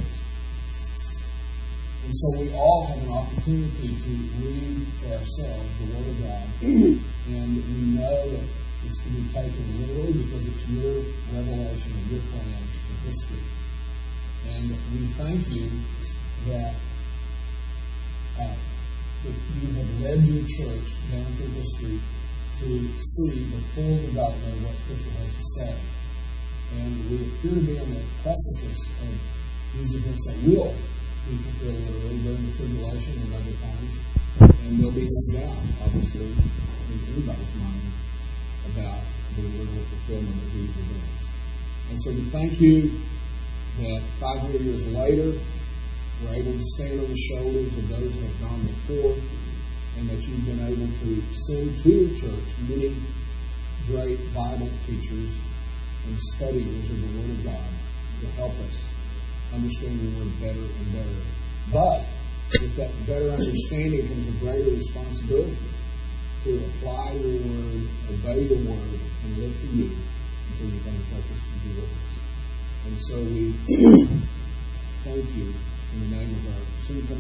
And so we all have an opportunity to read for ourselves the Word of God, and we know that it's to be taken literally because it's your revelation of your plan of history. And we thank you that, uh, that you have led your church down through history to see the full development of what Scripture has to say. And we appear to be on the precipice of these events that will be fulfilled literally during the tribulation and other times. And there'll be some doubt, obviously, in anybody's mind about the literal fulfillment of these events. And so we thank you that five hundred years later, we're able to stand on the shoulders of those who have gone before, and that you've been able to send to your church many great Bible teachers and studiers of the Word of God to help us understand your Word better and better. But with that better understanding comes a greater responsibility to apply your Word, obey your Word, and live for you until you find purpose to be with us. And so we thank you in the name of our soon-coming